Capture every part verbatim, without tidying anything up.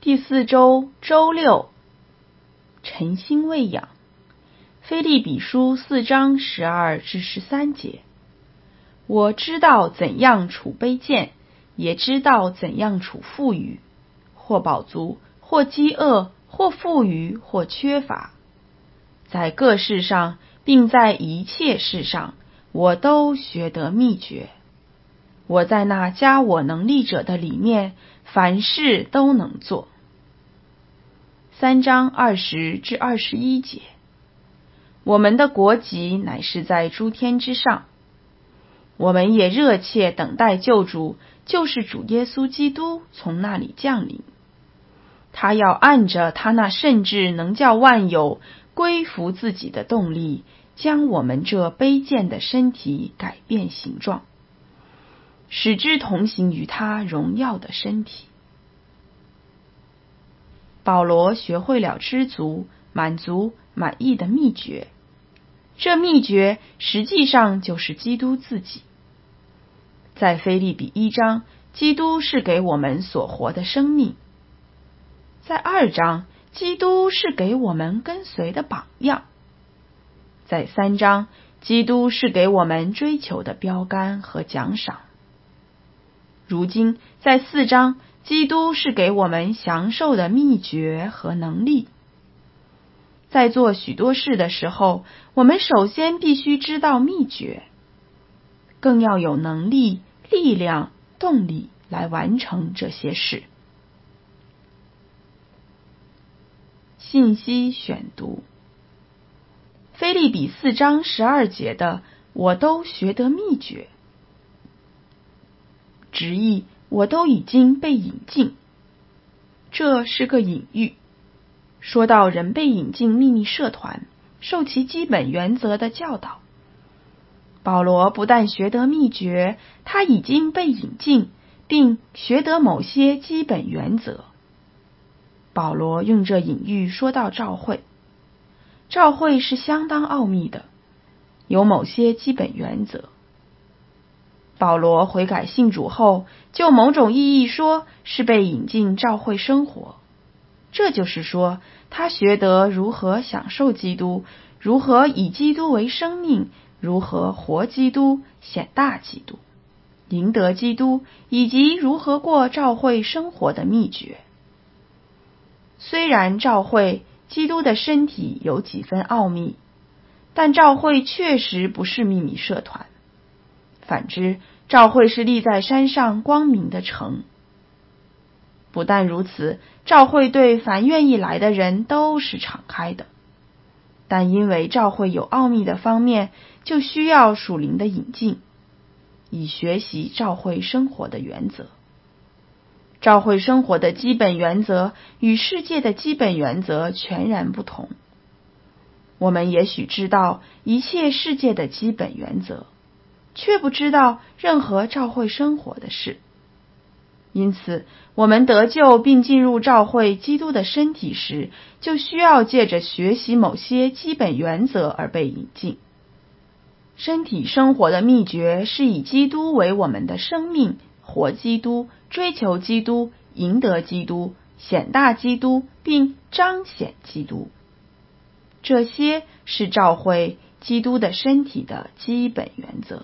第四周周六，晨星喂养。腓立比书四章十二至十三节。我知道怎样处卑贱，也知道怎样处富裕，或饱足，或饥饿，或富裕，或缺乏。在各事上，并在一切事上，我都学得秘诀。我在那加我能力者的里面，凡事都能做。三章二十至二十一节。我们的国籍乃是在诸天之上，我们也热切等待救主，就是主耶稣基督从那里降临。他要按着他那甚至能叫万有归服自己的动力，将我们这卑贱的身体改变形状，使之同行于他荣耀的身体。保罗学会了知足、满足、满意的秘诀，这秘诀实际上就是基督自己。在腓立比一章，基督是给我们所活的生命；在二章，基督是给我们跟随的榜样；在三章，基督是给我们追求的标杆和奖赏。如今，在四章，基督是给我们享受的秘诀和能力。在做许多事的时候，我们首先必须知道秘诀，更要有能力、力量、动力来完成这些事。信息选读：腓立比四章十二节的我都学得秘诀，直译我都已经被引进。这是个隐喻，说到人被引进秘密社团，受其基本原则的教导。保罗不但学得秘诀，他已经被引进，并学得某些基本原则。保罗用这隐喻说到召会，召会是相当奥秘的，有某些基本原则。保罗悔改信主后，就某种意义说是被引进召会生活，这就是说，他学得如何享受基督，如何以基督为生命，如何活基督、显大基督、赢得基督，以及如何过召会生活的秘诀。虽然召会基督的身体有几分奥秘，但召会确实不是秘密社团。反之，召会是立在山上光明的城。不但如此，召会对凡愿意来的人都是敞开的，但因为召会有奥秘的方面，就需要属灵的引进，以学习召会生活的原则。召会生活的基本原则与世界的基本原则全然不同。我们也许知道一切世界的基本原则，却不知道任何召会生活的事。因此，我们得救并进入召会基督的身体时，就需要借着学习某些基本原则而被引进。身体生活的秘诀是以基督为我们的生命，活基督，追求基督，赢得基督，显大基督，并彰显基督。这些是召会基督的身体的基本原则。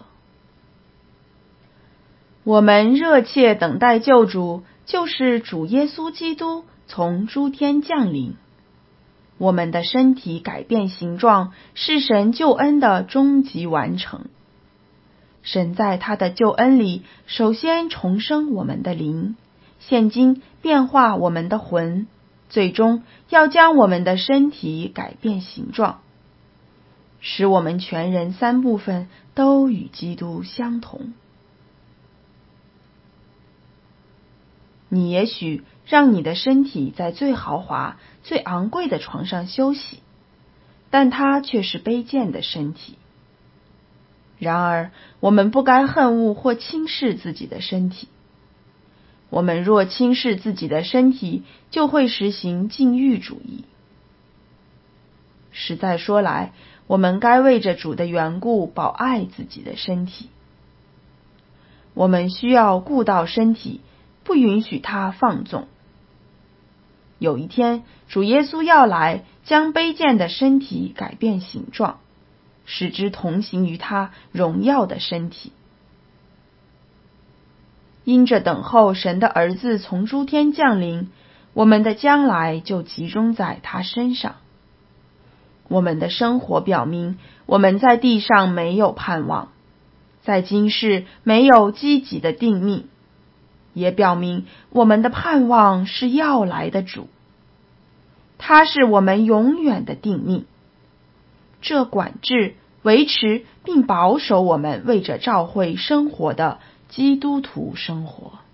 我们热切等待救主，就是主耶稣基督从诸天降临。我们的身体改变形状，是神救恩的终极完成。神在他的救恩里，首先重生我们的灵，现今变化我们的魂，最终要将我们的身体改变形状，使我们全人三部分都与基督相同。你也许让你的身体在最豪华、最昂贵的床上休息，但它却是卑贱的身体。然而，我们不该恨恶或轻视自己的身体。我们若轻视自己的身体，就会实行禁欲主义。实在说来，我们该为着主的缘故保爱自己的身体。我们需要顾到身体，不允许它放纵。 有一天，主耶稣要来，将卑贱的身体改变形状，使之同行于他荣耀的身体。因着等候神的儿子从诸天降临，我们的将来就集中在他身上。我们的生活表明，我们在地上没有盼望，在今世没有积极的定命，也表明我们的盼望是要来的主。他是我们永远的定命，这管制、维持并保守我们为着召会生活的基督徒生活。